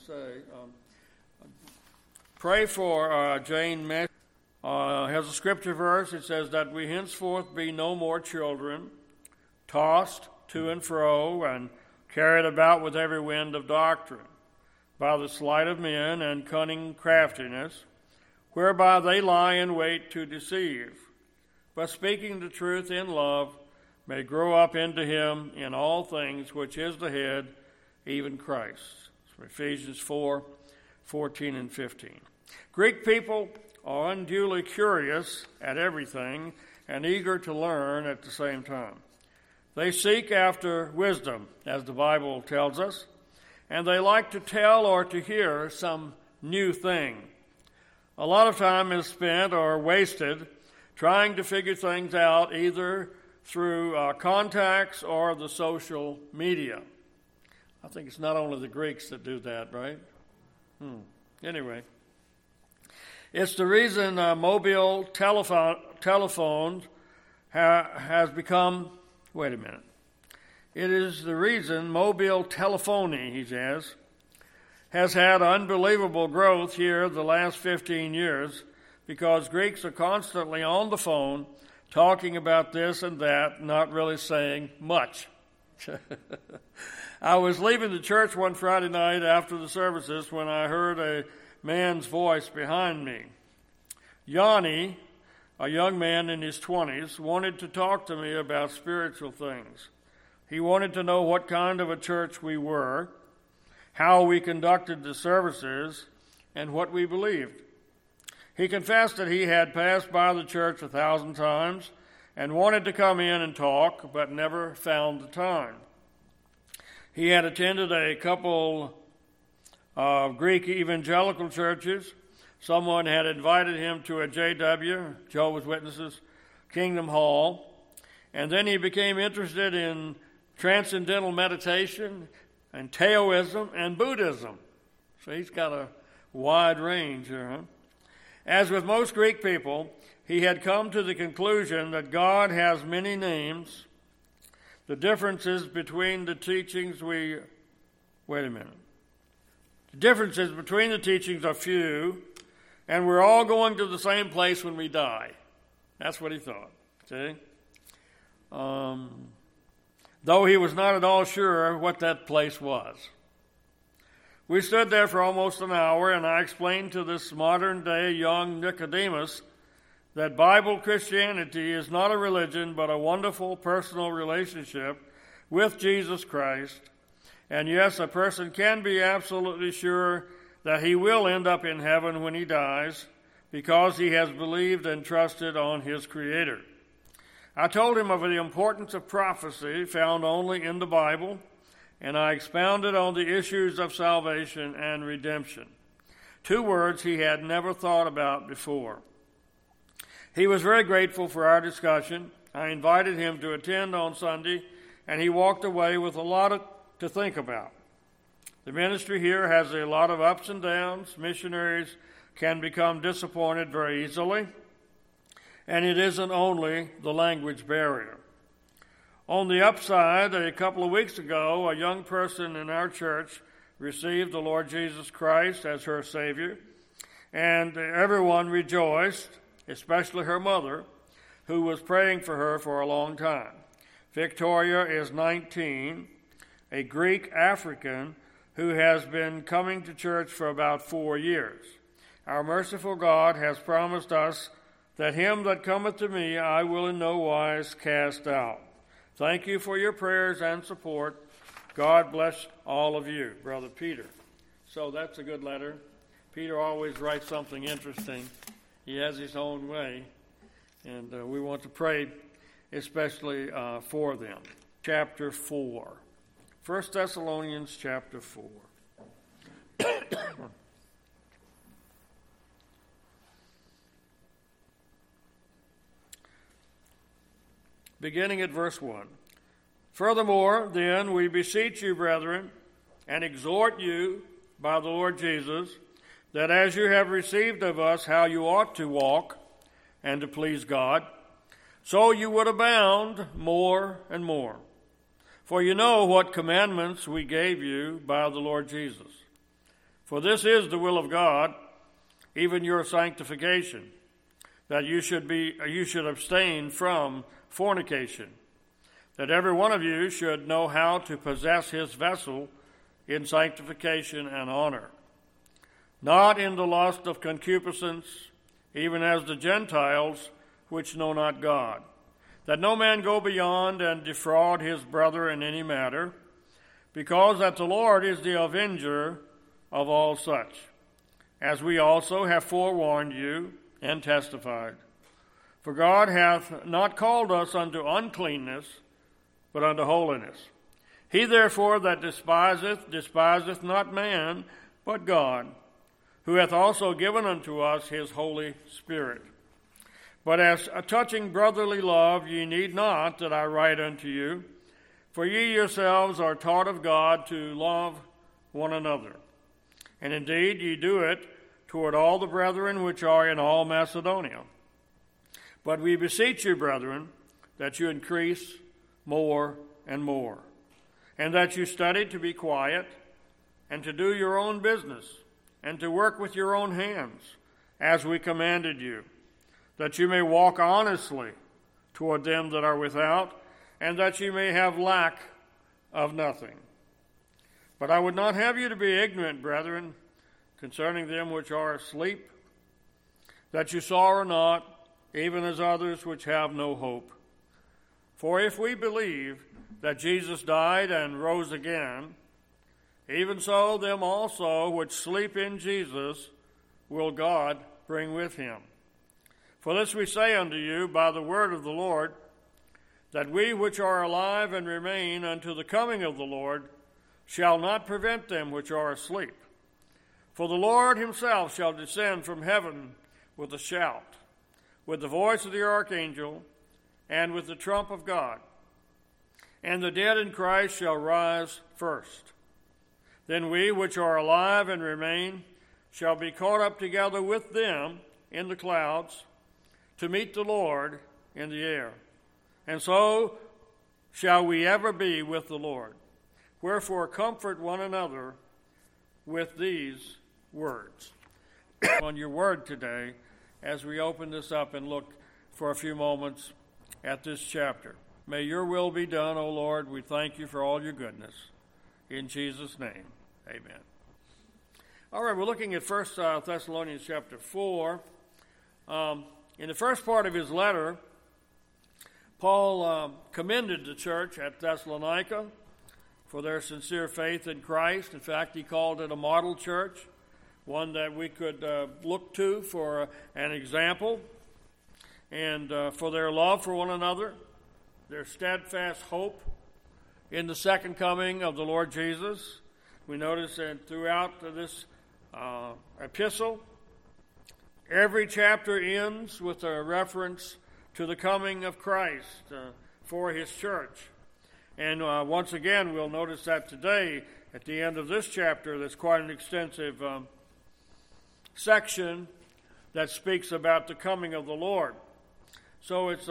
say. Pray for Jane Mesh. Has a scripture verse. It says that we henceforth be no more children, tossed to and fro and carried about with every wind of doctrine, by the sleight of men and cunning craftiness, whereby they lie in wait to deceive, but speaking the truth in love, may grow up into him in all things, which is the head, even Christ. So Ephesians 4:14 and 15. Greek people are unduly curious at everything and eager to learn at the same time. They seek after wisdom, as the Bible tells us, and they like to tell or to hear some new thing. A lot of time is spent or wasted trying to figure things out either through contacts or the social media. I think it's not only the Greeks that do that, right? Anyway, it's the reason mobile telephones has become, wait a minute. It is the reason mobile telephony, he says, has had unbelievable growth here the last 15 years because Greeks are constantly on the phone talking about this and that, not really saying much. I was leaving the church one Friday night after the services when I heard a man's voice behind me. Yanni, a young man in his 20s, wanted to talk to me about spiritual things. He wanted to know what kind of a church we were, how we conducted the services, and what we believed. He confessed that he had passed by the church 1,000 times and wanted to come in and talk, but never found the time. He had attended a couple of Greek evangelical churches. Someone had invited him to a JW, Jehovah's Witnesses, Kingdom Hall, and then he became interested in transcendental meditation and Taoism and Buddhism. So he's got a wide range here, huh? As with most Greek people, he had come to the conclusion that God has many names. The differences between the teachings The differences between the teachings are few, and we're all going to the same place when we die. That's what he thought, see? Though he was not at all sure what that place was. We stood there for almost an hour, and I explained to this modern-day young Nicodemus that Bible Christianity is not a religion, but a wonderful personal relationship with Jesus Christ. And yes, a person can be absolutely sure that he will end up in heaven when he dies because he has believed and trusted on his Creator. I told him of the importance of prophecy found only in the Bible, and I expounded on the issues of salvation and redemption, 2 words he had never thought about before. He was very grateful for our discussion. I invited him to attend on Sunday, and he walked away with a lot to think about. The ministry here has a lot of ups and downs. Missionaries can become disappointed very easily, and it isn't only the language barrier. On the upside, a couple of weeks ago, a young person in our church received the Lord Jesus Christ as her Savior, and everyone rejoiced, especially her mother, who was praying for her for a long time. Victoria is 19, a Greek African who has been coming to church for about 4 years. Our merciful God has promised us that him that cometh to me I will in no wise cast out. Thank you for your prayers and support. God bless all of you, Brother Peter. So that's a good letter. Peter always writes something interesting. He has his own way, and we want to pray especially for them. Chapter 4. 1 Thessalonians chapter 4. Beginning at verse 1. Furthermore, then, we beseech you, brethren, and exhort you by the Lord Jesus, that as you have received of us how you ought to walk and to please God, so you would abound more and more. For you know what commandments we gave you by the Lord Jesus. For this is the will of God, even your sanctification, that you should abstain from fornication, that every one of you should know how to possess his vessel in sanctification and honor, not in the lust of concupiscence, even as the Gentiles which know not God, that no man go beyond and defraud his brother in any matter, because that the Lord is the avenger of all such, as we also have forewarned you and testified. For God hath not called us unto uncleanness, but unto holiness. He therefore that despiseth not man, but God, who hath also given unto us his Holy Spirit. But as touching brotherly love, ye need not that I write unto you, for ye yourselves are taught of God to love one another. And indeed ye do it toward all the brethren which are in all Macedonia. But we beseech you, brethren, that you increase more and more, and that you study to be quiet, and to do your own business, and to work with your own hands, as we commanded you, that you may walk honestly toward them that are without, and that you may have lack of nothing. But I would not have you to be ignorant, brethren, concerning them which are asleep, that you sorrow not, even as others which have no hope. For if we believe that Jesus died and rose again, even so them also which sleep in Jesus will God bring with him. For this we say unto you by the word of the Lord, that we which are alive and remain unto the coming of the Lord shall not prevent them which are asleep. For the Lord himself shall descend from heaven with a shout, with the voice of the archangel, and with the trump of God. And the dead in Christ shall rise first. Then we which are alive and remain shall be caught up together with them in the clouds to meet the Lord in the air. And so shall we ever be with the Lord. Wherefore comfort one another with these words. On your word today, as we open this up and look for a few moments at this chapter. May your will be done, O Lord. We thank you for all your goodness. In Jesus' name, amen. All right, we're looking at 1 Thessalonians chapter 4. In the first part of his letter, Paul commended the church at Thessalonica for their sincere faith in Christ. In fact, he called it a model church, one that we could look to for an example, and for their love for one another, their steadfast hope in the second coming of the Lord Jesus. We notice that throughout this epistle, every chapter ends with a reference to the coming of Christ for his church. And once again, we'll notice that today at the end of this chapter, there's quite an extensive section that speaks about the coming of the Lord. So it's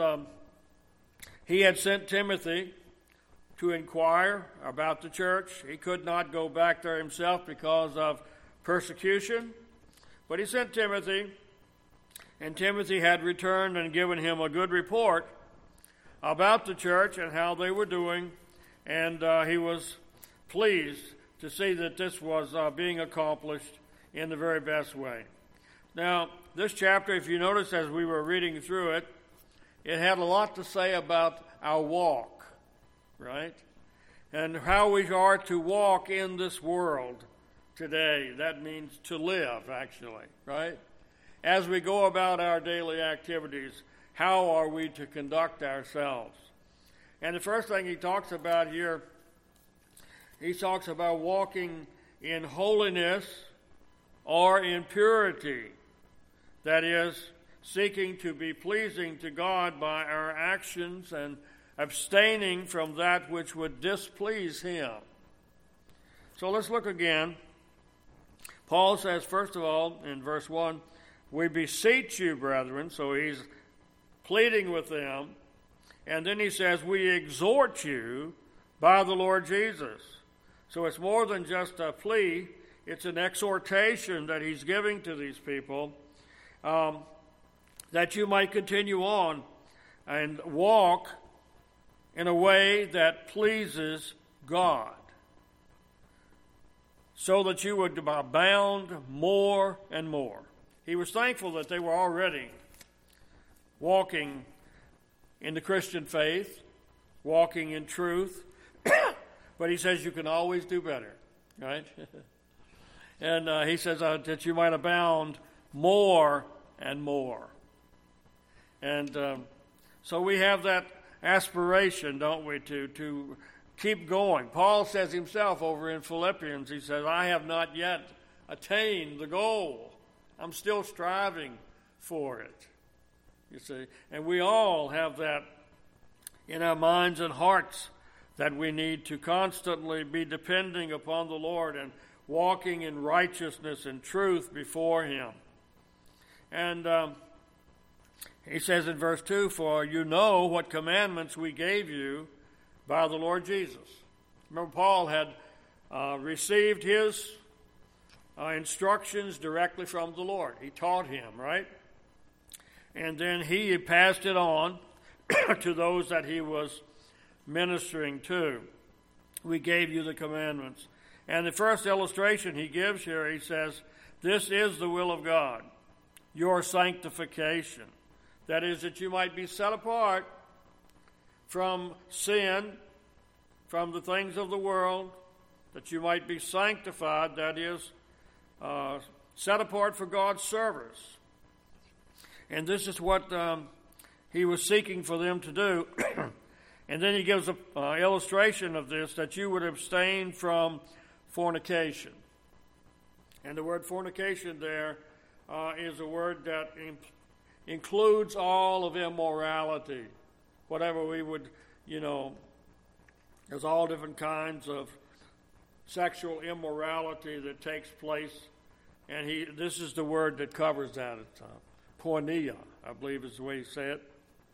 he had sent Timothy to inquire about the church. He could not go back there himself because of persecution, but he sent Timothy, and Timothy had returned and given him a good report about the church and how they were doing, and he was pleased to see that this was being accomplished in the very best way. Now, this chapter, if you notice as we were reading through it, it had a lot to say about our walk, right? And how we are to walk in this world today. That means to live, actually, right? As we go about our daily activities, how are we to conduct ourselves? And the first thing he talks about here, he talks about walking in holiness or in purity. That is, seeking to be pleasing to God by our actions and abstaining from that which would displease him. So let's look again. Paul says, first of all, in verse 1, we beseech you, brethren. So he's pleading with them. And then he says, we exhort you by the Lord Jesus. So it's more than just a plea. it's an exhortation that he's giving to these people, that you might continue on and walk in a way that pleases God, so that you would abound more and more. He was thankful that they were already walking in the Christian faith, walking in truth, but he says you can always do better, right? And he says that you might abound more and more. And so we have that aspiration, don't we, to keep going. Paul says himself over in Philippians, he says, I have not yet attained the goal. I'm still striving for it, you see. And we all have that in our minds and hearts, that we need to constantly be depending upon the Lord and walking in righteousness and truth before him. And he says in verse 2, for you know what commandments we gave you by the Lord Jesus. Remember, Paul had received his instructions directly from the Lord. He taught him, right? And then he passed it on to those that he was ministering to. We gave you the commandments. And the first illustration he gives here, he says, this is the will of God, your sanctification. That is, that you might be set apart from sin, from the things of the world, that you might be sanctified, that is, set apart for God's service. And this is what he was seeking for them to do. And then he gives an illustration of this, that you would abstain from fornication. And the word fornication there is a word that includes all of immorality. Whatever we would, there's all different kinds of sexual immorality that takes place. And this is the word that covers that. It's porneia, I believe is the way he said it.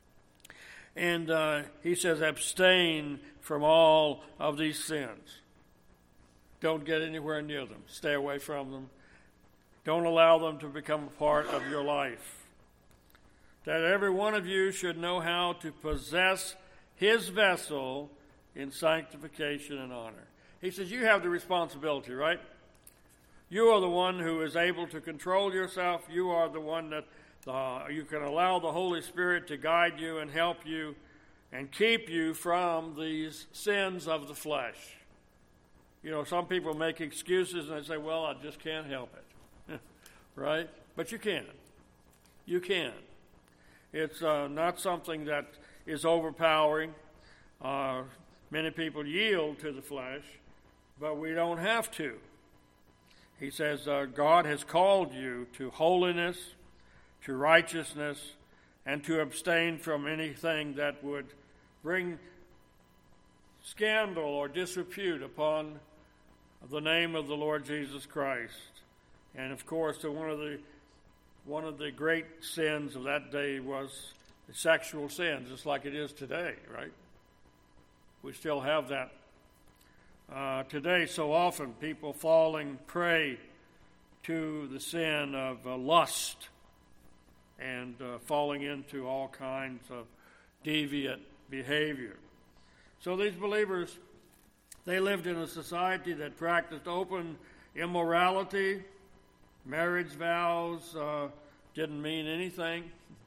And he says, abstain from all of these sins. Don't get anywhere near them. Stay away from them. Don't allow them to become a part of your life. That every one of you should know how to possess his vessel in sanctification and honor. He says, you have the responsibility, right? You are the one who is able to control yourself. You are the one that you can allow the Holy Spirit to guide you and help you and keep you from these sins of the flesh. Some people make excuses and they say, well, I just can't help it. Right? But you can. You can. It's not something that is overpowering. Many people yield to the flesh, but we don't have to. He says, God has called you to holiness, to righteousness, and to abstain from anything that would bring scandal or disrepute upon the name of the Lord Jesus Christ. And of course, one of the great sins of that day was the sexual sin, just like it is today, right? We still have that today. So often, people falling prey to the sin of lust and falling into all kinds of deviant behavior. So these believers, they lived in a society that practiced open immorality. Marriage vows didn't mean anything.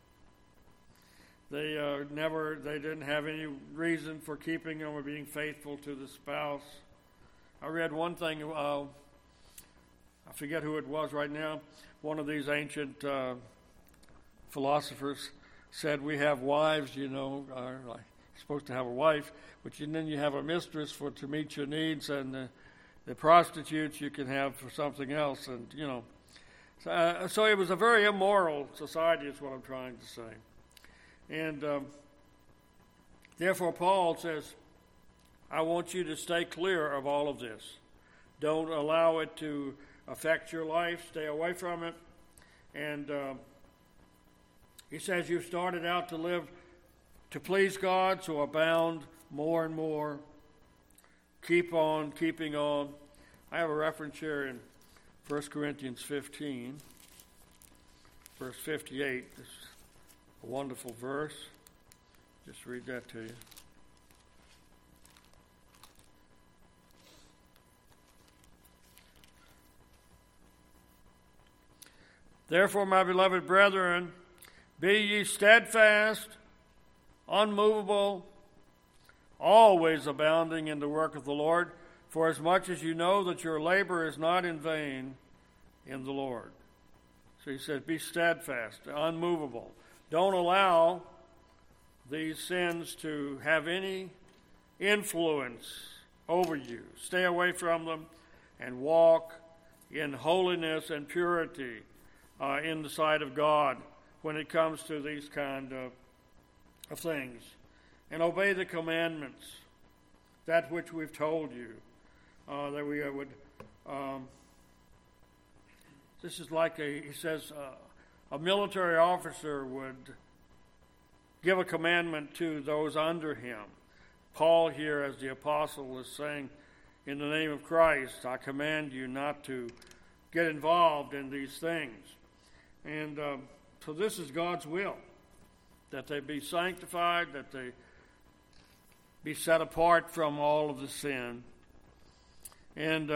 They didn't have any reason for keeping them or being faithful to the spouse. I read one thing, I forget who it was right now. One of these ancient philosophers said, we have wives, you're supposed to have a wife, but then you have a mistress to meet your needs, and the prostitutes you can have for something else, and so it was a very immoral society, is what I'm trying to say. And therefore Paul says, I want you to stay clear of all of this. Don't allow it to affect your life. Stay away from it. And he says you started out to live to please God, so abound more and more. Keep on keeping on. I have a reference here in 1 Corinthians 15, verse 58. This is a wonderful verse. Just read that to you. Therefore, my beloved brethren, be ye steadfast, unmovable, always abounding in the work of the Lord, for as much as you know that your labor is not in vain in the Lord. So he said, be steadfast, unmovable. Don't allow these sins to have any influence over you. Stay away from them and walk in holiness and purity in the sight of God when it comes to these kind of things. And obey the commandments, that which we've told you, that we would. This is like he says, a military officer would give a commandment to those under him. Paul here, as the apostle, is saying, in the name of Christ, I command you not to get involved in these things. And so this is God's will, that they be sanctified, that they be set apart from all of the sin. And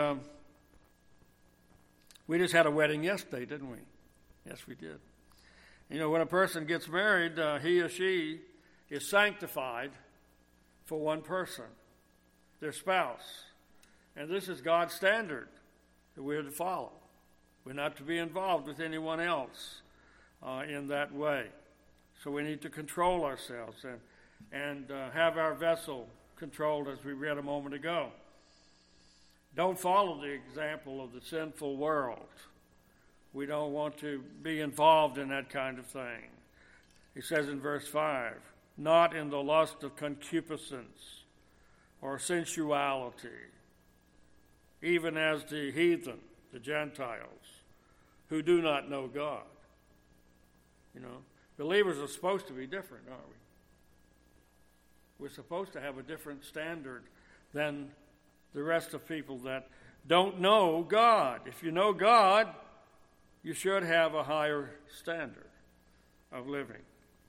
we just had a wedding yesterday, didn't we? Yes, we did. You know, when a person gets married, he or she is sanctified for one person, their spouse. And this is God's standard that we're to follow. We're not to be involved with anyone else in that way. So we need to control ourselves and have our vessel controlled, as we read a moment ago. Don't follow the example of the sinful world. We don't want to be involved in that kind of thing. He says in verse 5, not in the lust of concupiscence or sensuality, even as the heathen, the Gentiles, who do not know God. You know, believers are supposed to be different, aren't we? We're supposed to have a different standard than the rest of people that don't know God. If you know God, you should have a higher standard of living.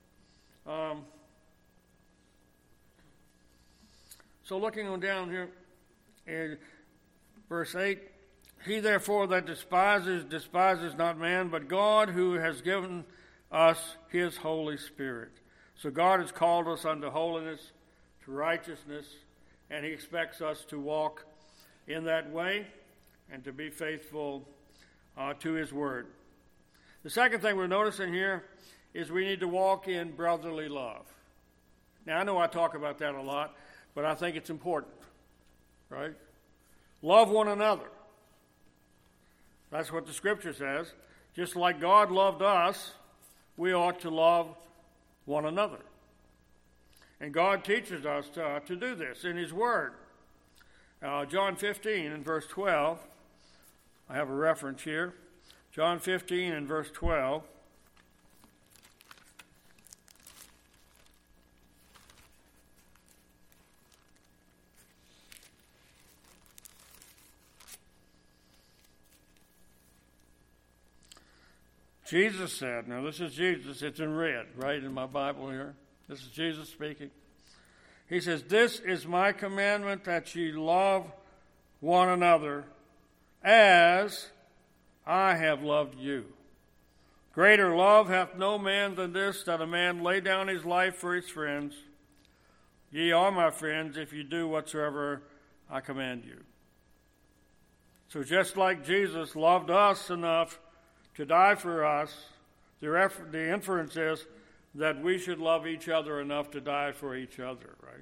So looking on down here in verse 8, he therefore that despises not man, but God, who has given us his Holy Spirit. So God has called us unto holiness, to righteousness, and he expects us to walk in that way and to be faithful to his word. The second thing we're noticing here is we need to walk in brotherly love. Now, I know I talk about that a lot, but I think it's important, right? Love one another. That's what the Scripture says. Just like God loved us, we ought to love one another. And God teaches us to do this in his word. John 15 and verse 12. I have a reference here. John 15 and verse 12. Jesus said, now this is Jesus, it's in red, right, in my Bible here. This is Jesus speaking. He says, this is my commandment, that ye love one another as I have loved you. Greater love hath no man than this, that a man lay down his life for his friends. Ye are my friends if you do whatsoever I command you. So just like Jesus loved us enough to die for us, the inference is that we should love each other enough to die for each other, right?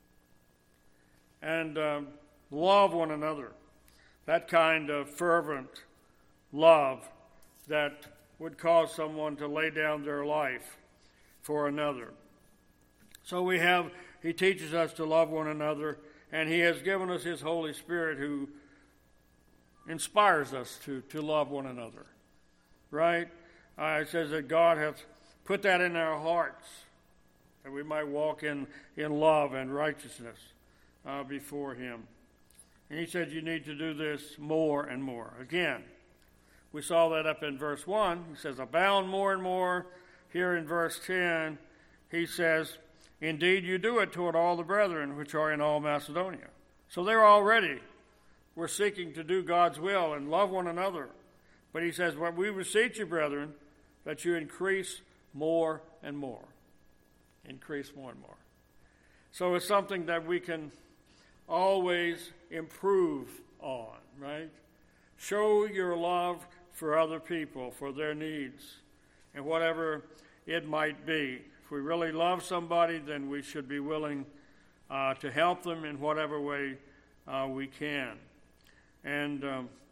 And love one another. That kind of fervent love that would cause someone to lay down their life for another. So he teaches us to love one another, and he has given us his Holy Spirit, who inspires us to love one another, right? It says that God hath put that in our hearts, that we might walk in love and righteousness before him. And he said you need to do this more and more. Again, We saw that up in verse 1. He says, abound more and more. Here in verse 10, he says, indeed you do it toward all the brethren which are in all Macedonia. So they're already, we're seeking to do God's will and love one another. But he says, well, we beseech you, brethren, that you increase more and more. Increase more and more. So it's something that we can always improve on, right? Show your love for other people, for their needs, and whatever it might be. If we really love somebody, then we should be willing to help them in whatever way we can. And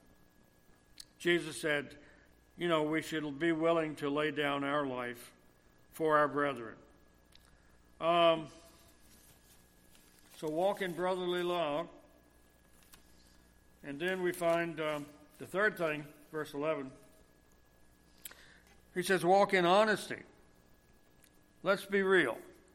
Jesus said, we should be willing to lay down our life for our brethren. So walk in brotherly love. And then we find the third thing, verse 11. He says, walk in honesty. Let's be real,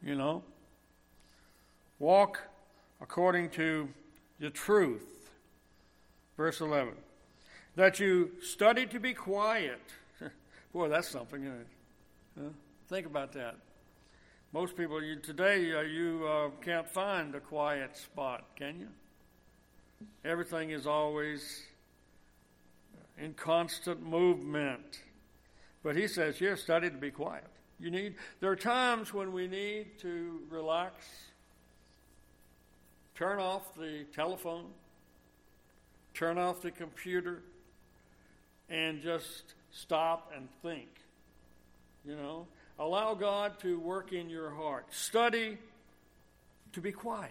Walk according to the truth. Verse 11. That you study to be quiet. Boy, that's something, isn't it? Think about that. Most people today, you can't find a quiet spot, can you? Everything is always in constant movement. But he says here, study to be quiet. There are times when we need to relax, turn off the telephone, turn off the computer, and just stop and think. Allow God to work in your heart. Study to be quiet.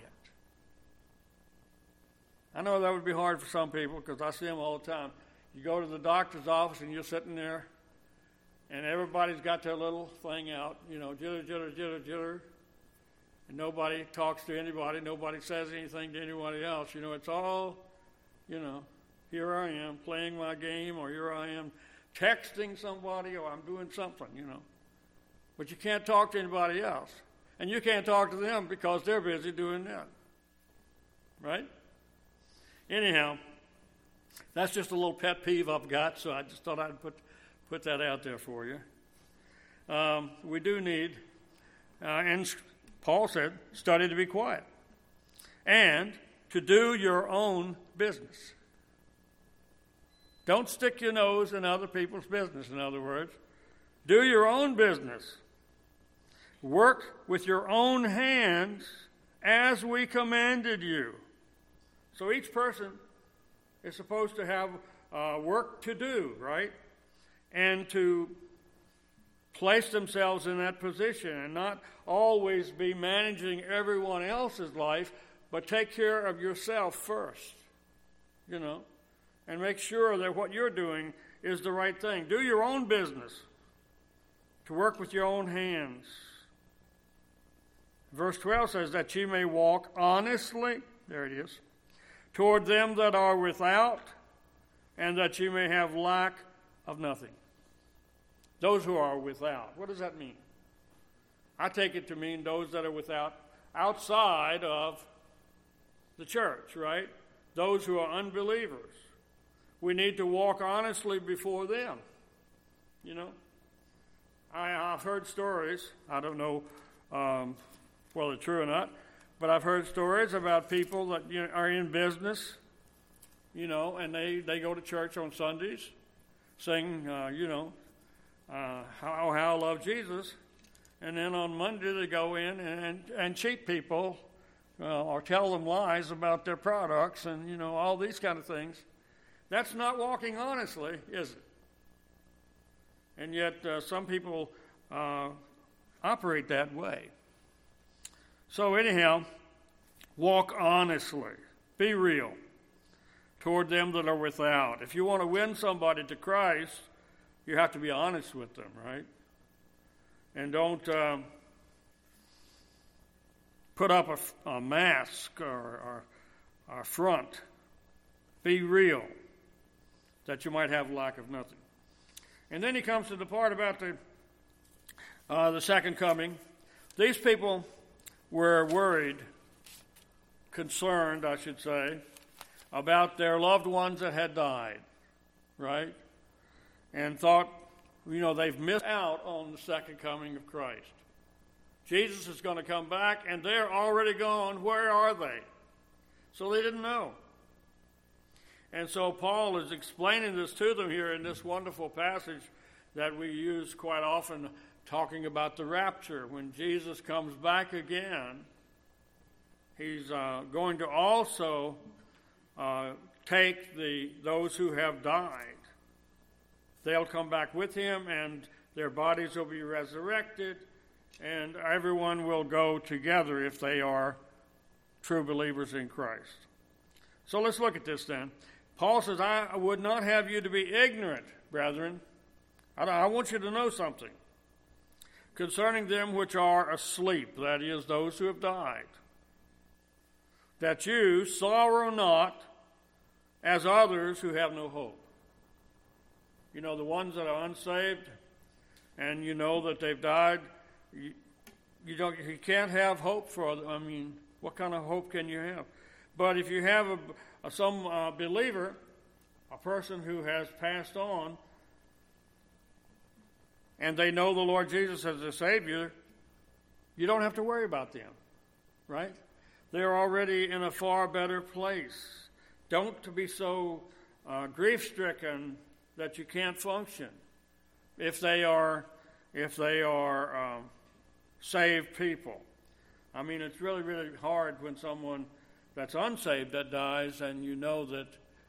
I know that would be hard for some people because I see them all the time. You go to the doctor's office and you're sitting there and everybody's got their little thing out, jitter, jitter, jitter, jitter. And nobody talks to anybody. Nobody says anything to anybody else. It's all, here I am playing my game, or here I am texting somebody, or I'm doing something, But you can't talk to anybody else. And you can't talk to them because they're busy doing that. Right? Anyhow, that's just a little pet peeve I've got, so I just thought I'd put that out there for you. We do need, and Paul said, study to be quiet. And to do your own business. Don't stick your nose in other people's business, in other words. Do your own business. Work with your own hands as we commanded you. So each person is supposed to have work to do, right? And to place themselves in that position and not always be managing everyone else's life, but take care of yourself first, and make sure that what you're doing is the right thing. Do your own business, to work with your own hands. Verse 12 says that ye may walk honestly, there it is, toward them that are without, and that ye may have lack of nothing. Those who are without. What does that mean? I take it to mean those that are without, outside of the church, right? Those who are unbelievers. We need to walk honestly before them. I've heard stories, I don't know whether they're true or not, but I've heard stories about people that are in business, and they go to church on Sundays, sing, how I love Jesus, and then on Monday they go in and cheat people or tell them lies about their products and, all these kind of things. That's not walking honestly, is it? And yet some people operate that way. So anyhow, walk honestly. Be real toward them that are without. If you want to win somebody to Christ, you have to be honest with them, right? And don't put up a mask or a front. Be real, that you might have lack of nothing. And then he comes to the part about the second coming. These people were worried, concerned, I should say, about their loved ones that had died, right? and thought, they've missed out on the second coming of Christ. Jesus is going to come back, and they're already gone. Where are they? So they didn't know. And so Paul is explaining this to them here in this wonderful passage that we use quite often, talking about the rapture. When Jesus comes back again, he's going to also take those who have died. They'll come back with him, and their bodies will be resurrected, and everyone will go together if they are true believers in Christ. So let's look at this then. Paul says, I would not have you to be ignorant, brethren. I want you to know something concerning them which are asleep, that is, those who have died, that you sorrow not as others who have no hope. The ones that are unsaved, and you know that they've died, you can't have hope for them. What kind of hope can you have? But if you have some believer, a person who has passed on, and they know the Lord Jesus as their Savior, you don't have to worry about them, right? They're already in a far better place. Don't be so grief-stricken that you can't function if they are saved people. It's really, really hard when someone that's unsaved that dies, and you know that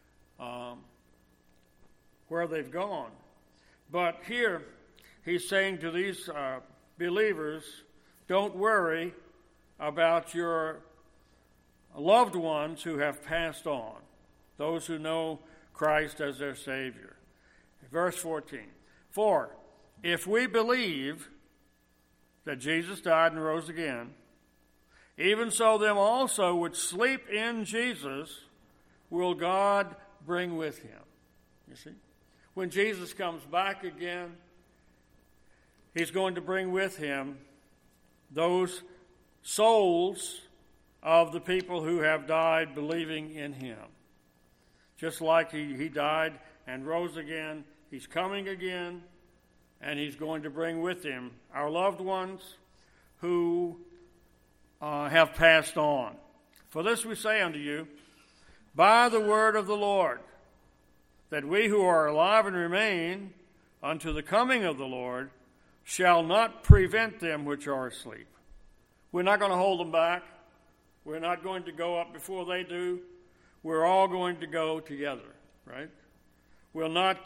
where they've gone. But here, he's saying to these believers, don't worry about your loved ones who have passed on, those who know Christ as their Savior. Verse 14, for if we believe that Jesus died and rose again, even so them also which sleep in Jesus will God bring with him. You see? When Jesus comes back again, he's going to bring with him those souls of the people who have died believing in him. Just like he died and rose again, he's coming again, and he's going to bring with him our loved ones who have passed on. For this we say unto you, by the word of the Lord, that we who are alive and remain unto the coming of the Lord shall not prevent them which are asleep. We're not going to hold them back. We're not going to go up before they do. We're all going to go together, right? We're not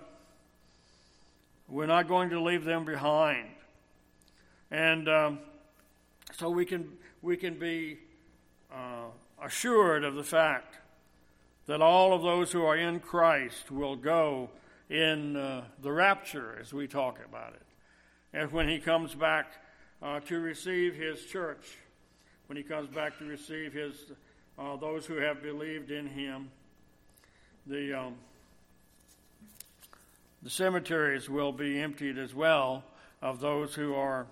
going to leave them behind. And so we can be assured of the fact that all of those who are in Christ will go in the rapture, as we talk about it. And when he comes back to receive his church, when he comes back to receive his those who have believed in him, the cemeteries will be emptied as well of those who are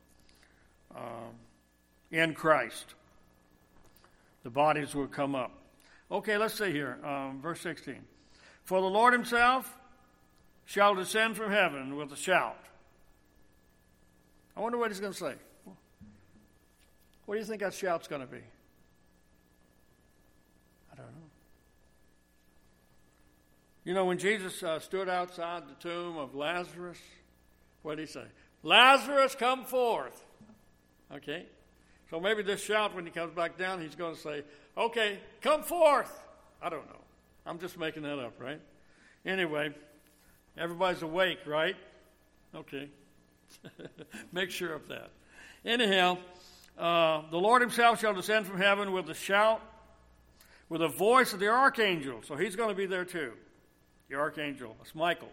in Christ. The bodies will come up. Okay, let's see here, verse 16. For the Lord himself shall descend from heaven with a shout. I wonder what he's going to say. What do you think that shout's going to be? I don't know. When Jesus stood outside the tomb of Lazarus, what did he say? Lazarus, come forth. Okay? So maybe this shout, when he comes back down, he's going to say, okay, come forth. I don't know. I'm just making that up, right? Anyway, everybody's awake, right? Okay. Make sure of that. Anyhow, the Lord himself shall descend from heaven with a shout, with the voice of the archangel. So he's going to be there too. The archangel, that's Michael.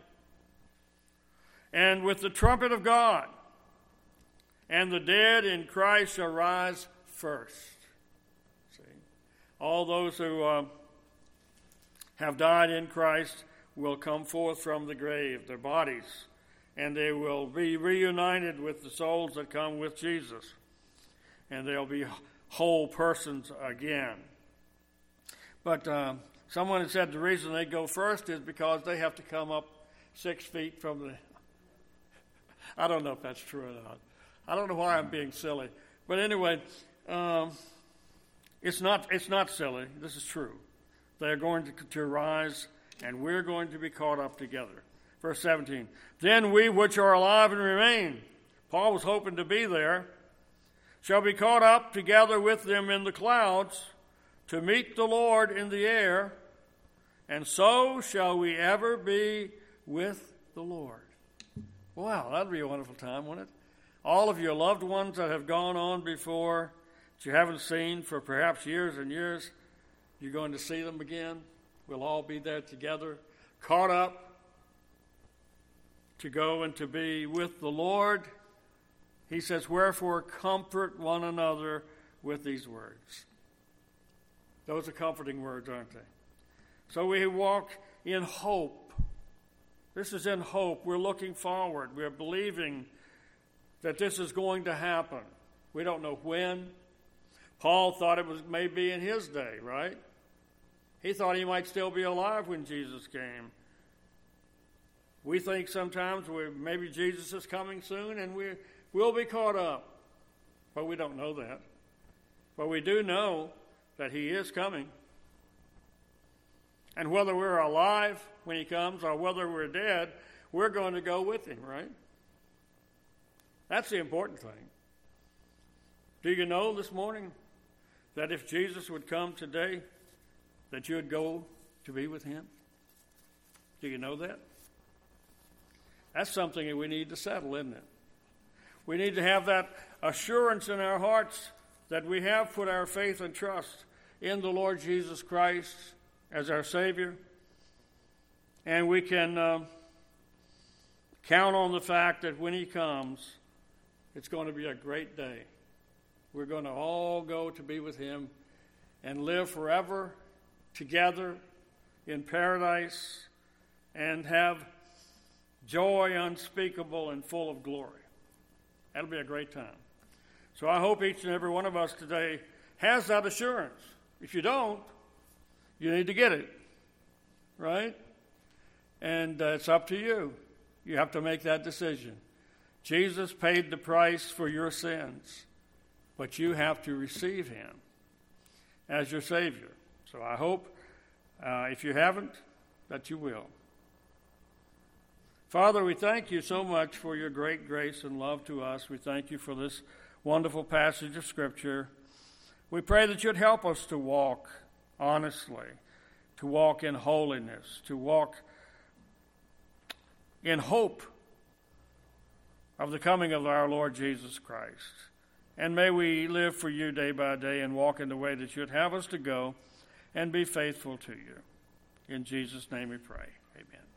And with the trumpet of God. And the dead in Christ shall rise first. See? All those who have died in Christ will come forth from the grave, their bodies, and they will be reunited with the souls that come with Jesus. And they'll be whole persons again. But someone had said the reason they go first is because they have to come up 6 feet from the... I don't know if that's true or not. I don't know why I'm being silly. But anyway, it's not silly. This is true. They're going to rise, and we're going to be caught up together. Verse 17, then we which are alive and remain, Paul was hoping to be there, shall be caught up together with them in the clouds to meet the Lord in the air, and so shall we ever be with the Lord. Wow, that'd be a wonderful time, wouldn't it? All of your loved ones that have gone on before, that you haven't seen for perhaps years and years, you're going to see them again. We'll all be there together, caught up to go and to be with the Lord. He says, wherefore comfort one another with these words. Those are comforting words, aren't they? So we walk in hope. This is in hope. We're looking forward. We're believing that this is going to happen. We don't know when. Paul thought it was maybe in his day, right? He thought he might still be alive when Jesus came. We think sometimes maybe Jesus is coming soon and we'll be caught up. But we don't know that. But we do know that he is coming. And whether we're alive when he comes or whether we're dead, we're going to go with him, right? That's the important thing. Do you know this morning that if Jesus would come today, that you would go to be with him? Do you know that? That's something that we need to settle, isn't it? We need to have that assurance in our hearts that we have put our faith and trust in the Lord Jesus Christ as our Savior. And we can count on the fact that when he comes, it's going to be a great day. We're going to all go to be with him and live forever together in paradise and have joy unspeakable and full of glory. That'll be a great time. So I hope each and every one of us today has that assurance. If you don't, you need to get it, right? And it's up to you. You have to make that decision. Jesus paid the price for your sins, but you have to receive him as your Savior. So I hope, if you haven't, that you will. Father, we thank you so much for your great grace and love to us. We thank you for this wonderful passage of Scripture. We pray that you'd help us to walk honestly, to walk in holiness, to walk in hope of the coming of our Lord Jesus Christ. And may we live for you day by day and walk in the way that you'd have us to go and be faithful to you. In Jesus' name we pray. Amen.